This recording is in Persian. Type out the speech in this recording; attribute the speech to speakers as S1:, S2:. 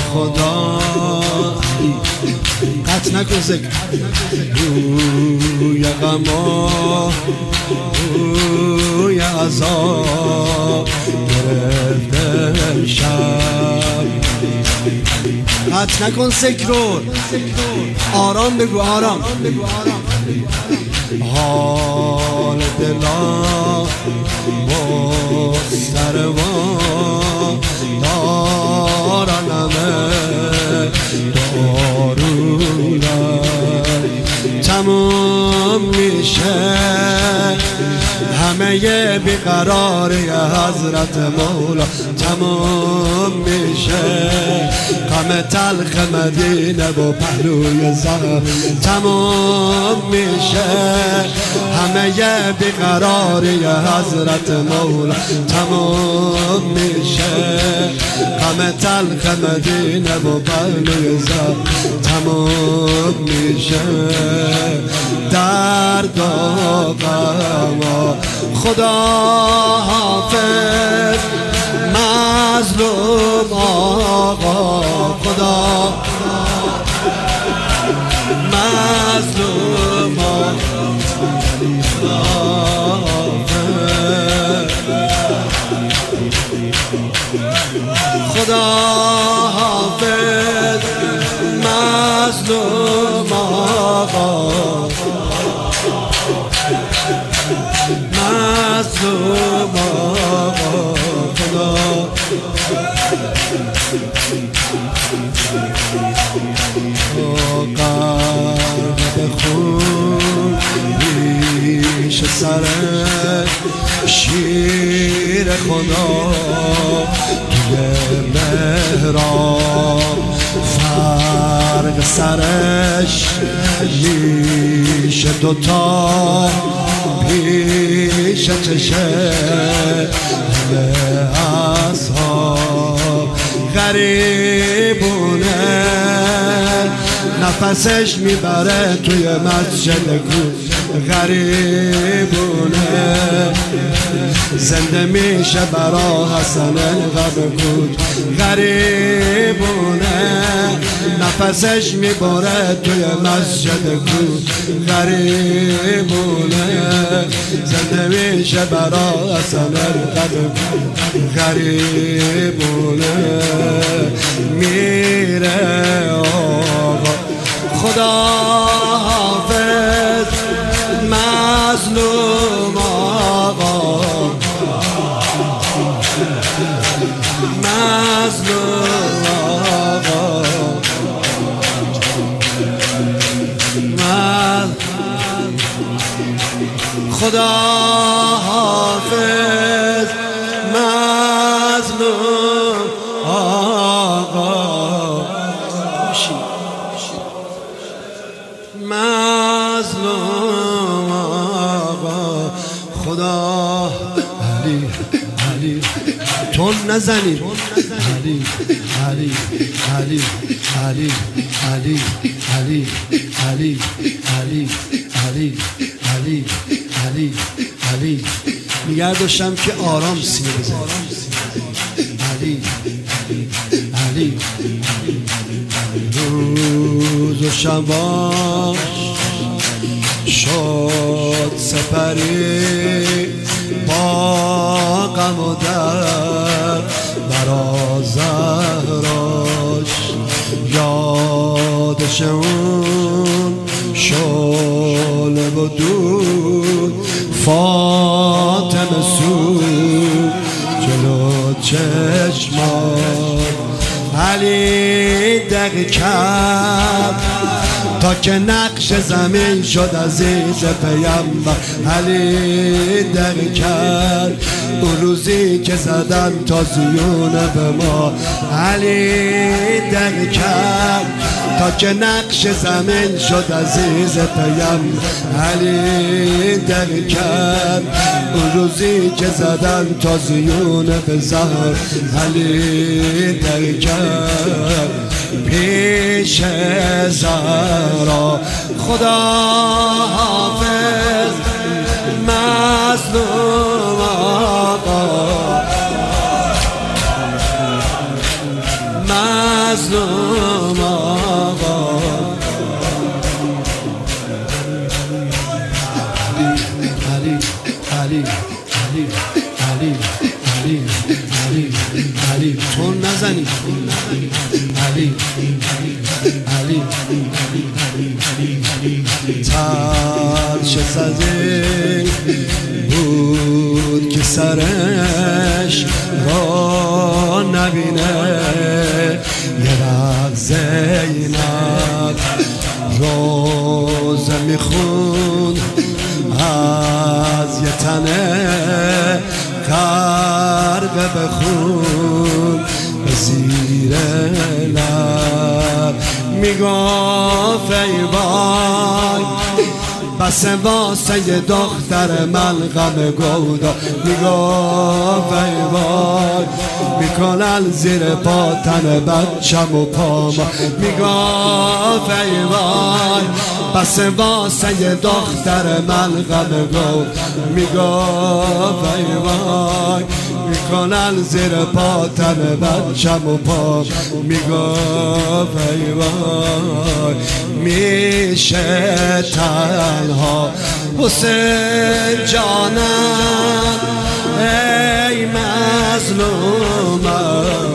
S1: خدا قطع نکن ذکر روی غما روی عذاب گرفته شب قطع نکن ذکر رو آرام بگو آرام حال دلا مستروان دارنمه دارونم تمام میشه همه بیقراری حضرت مولا تمام میشه غم تلخ مدینه و پهلوی زهر تمام میشه همه بیقراری حضرت مولا تمام میشه غم تلخ مدینه و پهلوی زهر تمام میشه درد و غم خدا حافظ مظلوم آقا خدا مظلوم خدا حافظ مظلوم آقا مظلوم آقا خدا قلب خون ریش سر شیر خدا توی مهراب فرق سرش میش دوتا پیش چشه همه اصحاب غریبونه نفسش میبره توی مسجد کو غریبونه زنده میشه برا حسن غم کود غریبونه نفسش میبره توی مسجد کو غریبونه زنده میشه برا حسن غم کود غریبونه میره آقا خدا حافظ مظلوم آقا مظلوم آقا خدا حافظ مظلوم آقا مظلوم آقا خدا علی علی تون نزنی علی علی علی علی علی علی علی علی علی علی علی علی میگه داشتم که آرام سینه بزن علی علی روز و شباش شد سپری با غم و درد برا زهراش یادش اون شعله و دود فاطمه سود جلو چشمات علی دق کرد تا که نقش زمین شد عزیز پیامبر علی دق کرد اون روزی که زدن تازیونه به ما علی دق کرد تا که نقش زمین شد عزیز پیامبر علی دق کرد اون روزی که زدن تازیونه به زهر علی دق کرد پیش زهرا خدا حافظ مظلوم آقا مظلوم آقا علی علی علی علی علی علی علی چون نزنی علی علی ترش زده بود که سرش را نبینه یه وقت زینب روزه میخون از یه تنه غرقه بخون به زیر لب میگفت ای وای بس واسه یه دختر من غم گودا میگفت ای وای میکنن زیر پاتن بچم و پاما میگفت ای وای بس واسه یه دختر من غم گودا میگفت ای وای میکنن زیر پاتن بچم و پام میگفت ای وای میشه تنها حسین جانم ای مظلومم